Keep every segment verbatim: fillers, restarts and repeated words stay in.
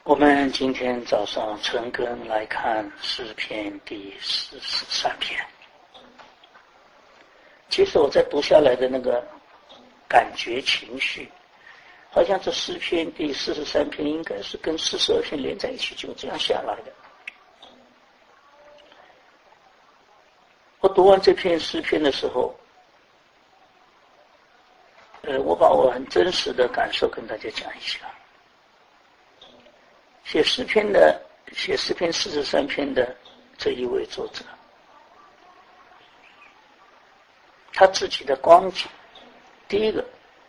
我们今天早上晨更来看诗篇第四十三篇。其实我在读下来的那个感觉情绪，好像这诗篇第四十三篇应该是跟四十二篇连在一起，就这样下来的。我读完这篇诗篇的时候，呃，我把我很真实的感受跟大家讲一下。写诗篇的，写诗篇四十三篇的这一位作者，他自己的光景，第一个，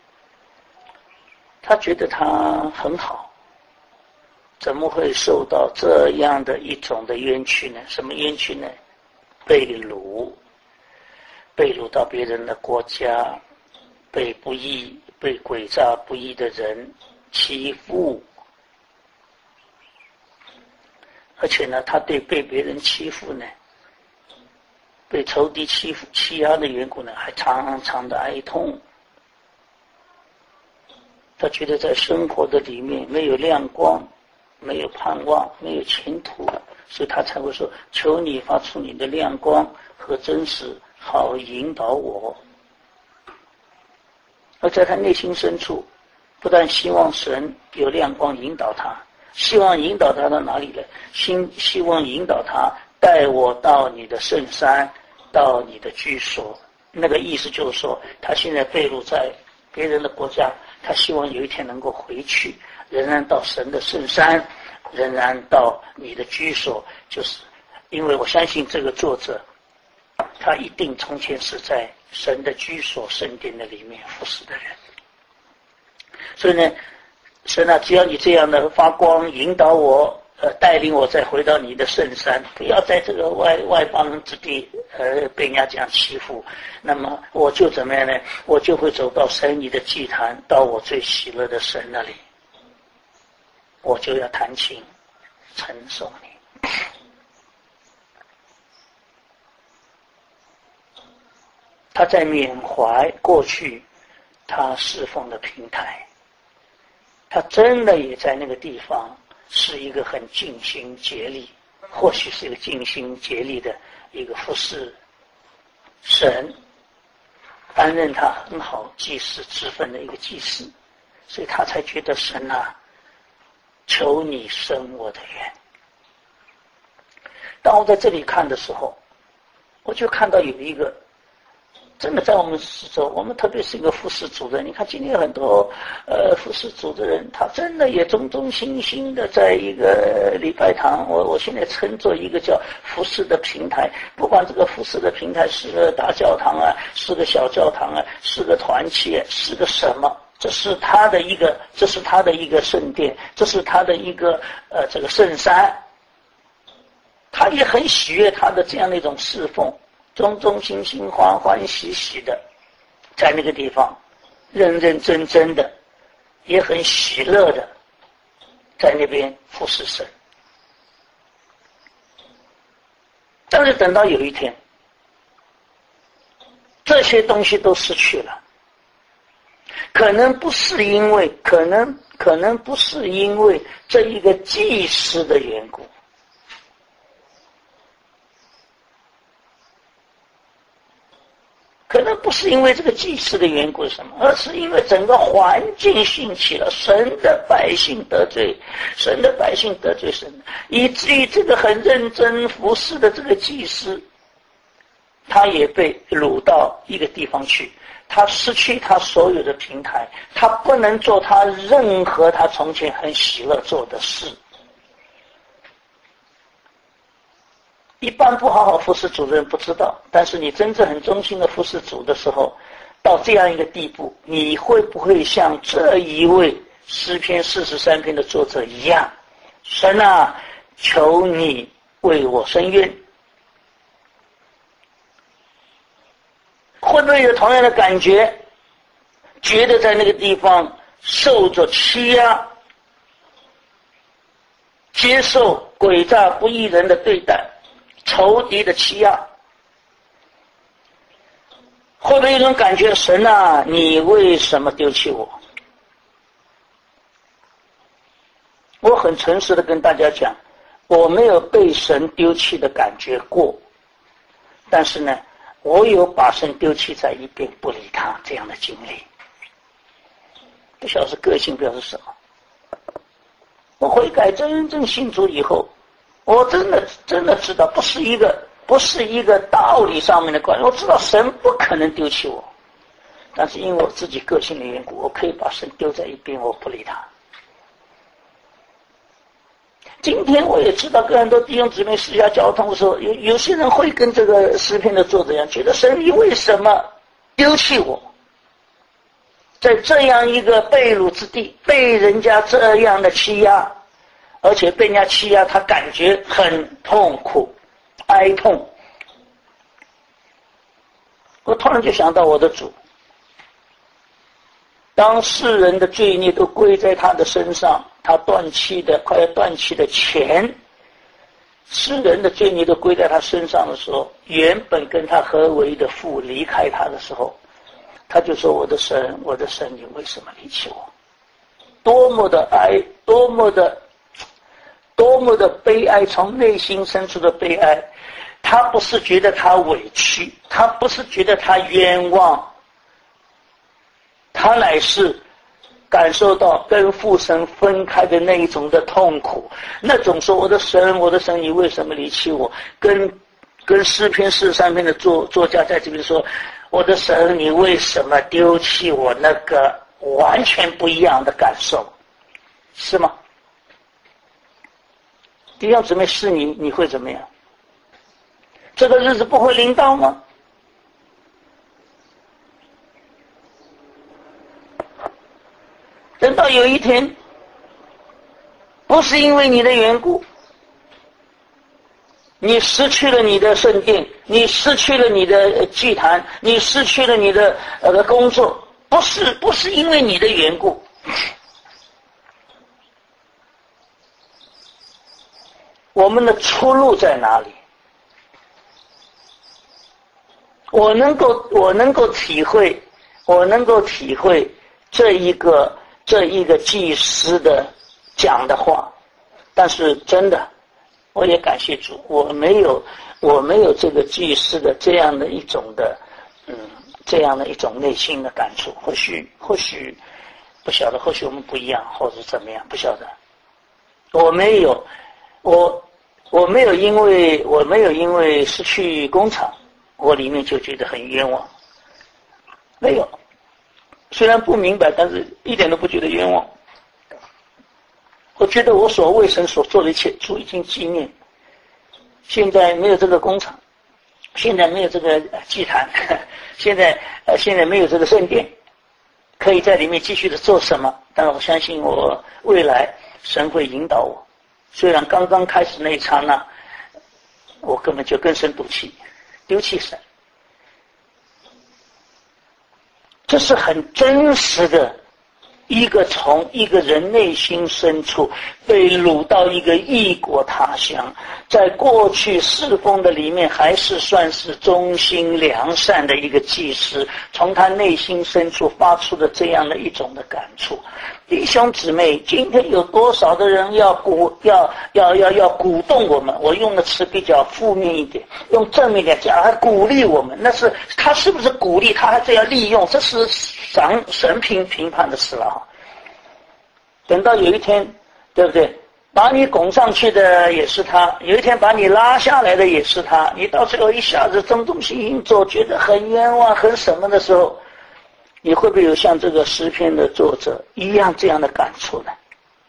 他觉得他很好，怎么会受到这样的一种的冤屈呢？什么冤屈呢？被掳，被掳到别人的国家，被不义、被诡诈不义的人欺负。而且呢，他对被别人欺负呢，被仇敌欺负欺压的缘故呢，还常常的哀痛。他觉得在生活的里面没有亮光，没有盼望，没有前途，所以他才会说：求你发出你的亮光和真实，好引导我。而在他内心深处，不但希望神有亮光引导他，希望引导他到哪里呢？希希望引导他带我到你的圣山，到你的居所。那个意思就是说，他现在被掳在别人的国家，他希望有一天能够回去，仍然到神的圣山，仍然到你的居所。就是因为我相信这个作者，他一定从前是在神的居所圣殿的里面服侍的人。所以呢，神啊，只要你这样的发光引导我，呃，带领我再回到你的圣山，不要在这个外外邦人之地，呃，被人家这样欺负，那么我就怎么样呢？我就会走到神你的祭坛，到我最喜乐的神那里，我就要弹琴承受你。他在缅怀过去他侍奉的平台，他真的也在那个地方是一个很尽心竭力，或许是一个尽心竭力的一个服侍神，担任他很好祭司之分的一个祭司，所以他才觉得神啊，求你生我的愿。当我在这里看的时候，我就看到有一个真的在我们四周，我们特别是一个服侍主的人，你看今天有很多呃服侍主的人，他真的也忠忠心心的在一个礼拜堂，我我现在称作一个叫服侍的平台，不管这个服侍的平台是个大教堂啊，是个小教堂啊，是个团契，是个什么，这是他的一个，这是他的一个圣殿，这是他的一个呃这个圣山，他也很喜悦他的这样的一种侍奉，忠忠心心欢欢喜喜的在那个地方认认真真的，也很喜乐的在那边服侍神。但是等到有一天这些东西都失去了，可能不是因为可能可能不是因为这一个祭司的缘故，可能不是因为这个祭司的缘故是什么，而是因为整个环境兴起了，神的百姓得罪，神的百姓得罪神，以至于这个很认真服侍的这个祭司，他也被掳到一个地方去，他失去他所有的平台，他不能做他任何他从前很喜乐做的事。一般不好好服侍主的人不知道，但是你真正很忠心的服侍主的时候，到这样一个地步，你会不会像这一位诗篇四十三篇的作者一样，神啊，求你为我伸冤？会不会有同样的感觉，觉得在那个地方受着欺压，接受诡诈不义人的对待，仇敌的欺压？会不会有一种感觉，神啊，你为什么丢弃我？ 我很诚实的跟大家讲，我没有被神丢弃的感觉过，但是呢，我有把神丢弃在一边不理他这样的经历。不晓得是个性，不晓得是什么。我悔改真正信主以后，我真的真的知道，不是一个不是一个道理上面的关系。我知道神不可能丢弃我，但是因为我自己个性的缘故，我可以把神丢在一边，我不理他。今天我也知道，跟很多弟兄姊妹私下交通的时候，有有些人会跟这个诗篇的作者一样，觉得神你为什么丢弃我？在这样一个被掳之地，被人家这样的欺压，而且被人家欺压，他感觉很痛苦、哀痛。我突然就想到我的主，当世人的罪孽都归在他的身上，他断气的快要断气的前，世人的罪孽都归在他身上的时候，原本跟他合为的父离开他的时候，他就说：我的神，我的神，你为什么离弃我？多么的哀，多么的多么的悲哀，从内心深处的悲哀。他不是觉得他委屈，他不是觉得他冤枉，他乃是感受到跟父神分开的那一种的痛苦，那种说我的神，我的神，你为什么离弃我？跟跟诗篇四十三篇的作作家在这边说，我的神，你为什么丢弃我？那个完全不一样的感受，是吗？弟兄姊妹，是你，你会怎么样？这个日子不会临到吗？等到有一天，不是因为你的缘故，你失去了你的圣殿，你失去了你的祭坛，你失去了你的呃工作，不是不是因为你的缘故。我们的出路在哪里？我能够我能够体会，我能够体会这一个这一个祭司的讲的话，但是真的，我也感谢主，我没有我没有这个祭司的这样的一种的嗯这样的一种内心的感触。或许或许不晓得，或许我们不一样，或者怎么样，不晓得。我没有我我没有因为我没有因为失去工厂，我里面就觉得很冤枉，没有。虽然不明白，但是一点都不觉得冤枉。我觉得我所为神所做的一切，主已经纪念。现在没有这个工厂，现在没有这个祭坛，现在呃现在没有这个圣殿，可以在里面继续的做什么？但我相信我未来神会引导我。虽然刚刚开始那一刹那，我根本就跟神赌气，丢弃神。这是很真实的一个从一个人内心深处被掳到一个异国他乡，在过去侍奉的里面还是算是忠心良善的一个祭司，从他内心深处发出的这样的一种的感触。弟兄姊妹，今天有多少的人要鼓要要要要鼓动我们？我用的词比较负面一点，用正面一点讲，还鼓励我们。那是他是不是鼓励？他还是要利用？这是神神评评判的事了哈。等到有一天，对不对？把你拱上去的也是他，有一天把你拉下来的也是他。你到最后一下子中中心心做，觉得很冤枉、很什么的时候，你会不会有像这个诗篇的作者一样这样的感触呢？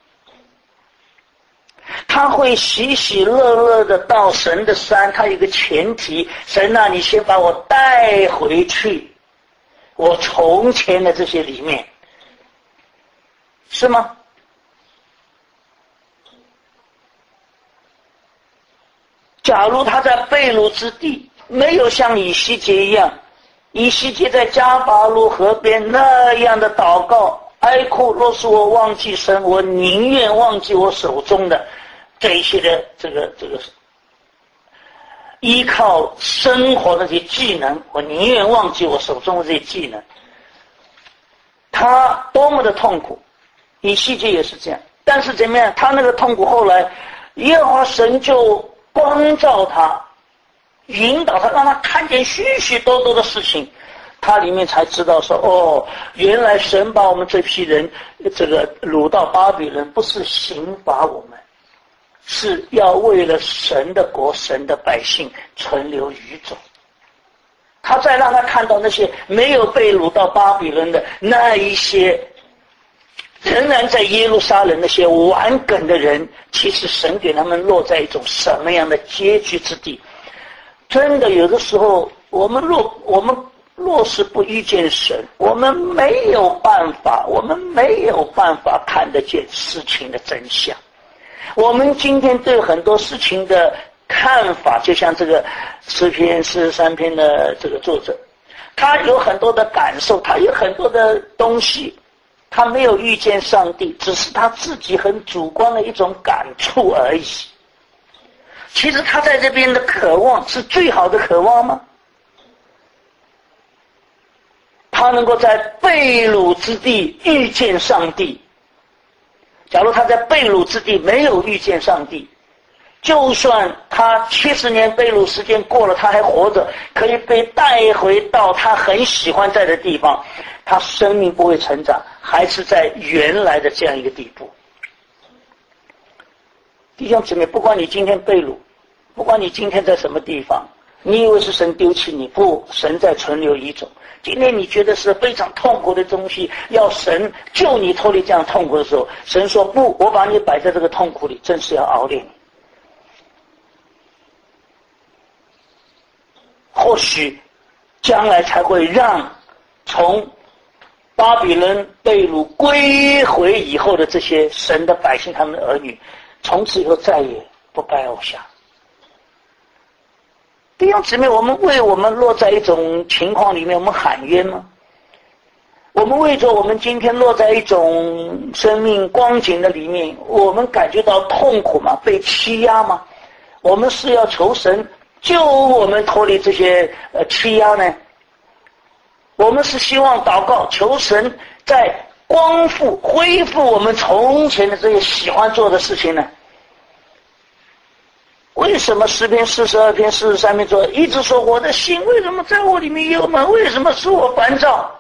他会喜喜乐乐的到神的山，他有个前提，神啊，你先把我带回去我从前的这些里面，是吗？假如他在被掳之地，没有像以西结一样，以西结在迦巴路河边那样的祷告哀哭，若是我忘记神，我宁愿忘记我手中的这一些的这个这个依靠生活的这些技能，我宁愿忘记我手中的这些技能。他多么的痛苦，以西结也是这样。 但是怎么样？他那个痛苦后来，耶和华神就光照他，引导他，让他看见许许多多的事情。他里面才知道说，哦，原来神把我们这批人这个掳到巴比伦，不是刑罚我们，是要为了神的国、神的百姓存留余种。他再让他看到那些没有被掳到巴比伦的那一些仍然在耶路撒冷那些顽梗的人，其实神给他们落在一种什么样的阶居之地。真的有的时候我们若我们若是不遇见神，我们没有办法我们没有办法看得见事情的真相。我们今天对很多事情的看法，就像这个诗篇四十三篇的这个作者，他有很多的感受，他有很多的东西，他没有遇见上帝，只是他自己很主观的一种感触而已。其实他在这边的渴望是最好的渴望吗？他能够在被掳之地遇见上帝。假如他在被掳之地没有遇见上帝，就算他七十年被掳时间过了，他还活着，可以被带回到他很喜欢在的地方，他生命不会成长，还是在原来的这样一个地步。弟兄姊妹，不管你今天被掳，不管你今天在什么地方，你以为是神丢弃你？不，神在存留一种。今天你觉得是非常痛苦的东西，要神救你脱离这样痛苦的时候，神说不，我把你摆在这个痛苦里，正是要熬炼你。或许将来才会让从巴比伦被掳归回以后的这些神的百姓，他们的儿女，从此以后再也不拜偶像。弟兄姊妹，我们为我们落在一种情况里面，我们喊冤吗？我们为着我们今天落在一种生命光景的里面，我们感觉到痛苦吗？被欺压吗？我们是要求神救我们脱离这些呃欺压呢？我们是希望祷告求神在光复恢复我们从前的这些喜欢做的事情呢？为什么诗篇四十二篇四十三篇说一直说我的心为什么在我里面忧闷，为什么使我烦躁？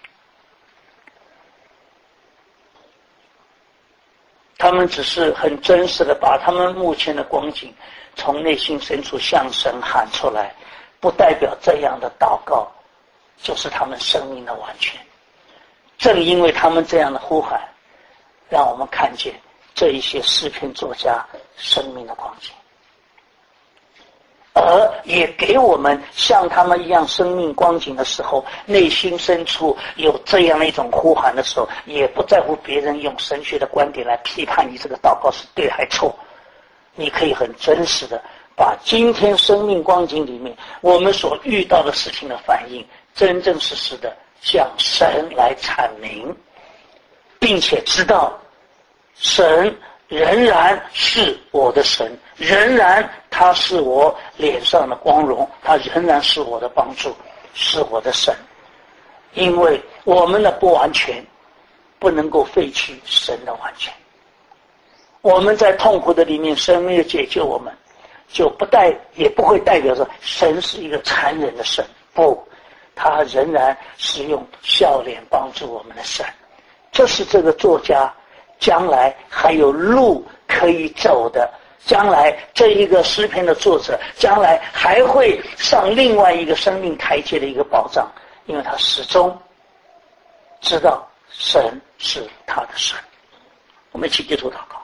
他们只是很真实的把他们目前的光景从内心深处向神喊出来，不代表这样的祷告就是他们生命的完全。正因为他们这样的呼喊，让我们看见这一些诗篇作家生命的光景，而也给我们像他们一样生命光景的时候，内心深处有这样一种呼喊的时候，也不在乎别人用神学的观点来批判你这个祷告是对还错。你可以很真实的把今天生命光景里面我们所遇到的事情的反应，真真实实的向神来阐明，并且知道神仍然是我的神，仍然他是我脸上的光荣，他仍然是我的帮助，是我的神。因为我们的不完全不能够废去神的完全。我们在痛苦的里面，神没有解救我们，就不代也不会代表说神是一个残忍的神，不，他仍然是用笑脸帮助我们的神。这是这个作家将来还有路可以走的，将来这一个诗篇的作者将来还会上另外一个生命台阶的一个保障，因为他始终知道神是他的神。我们一起低头祷告。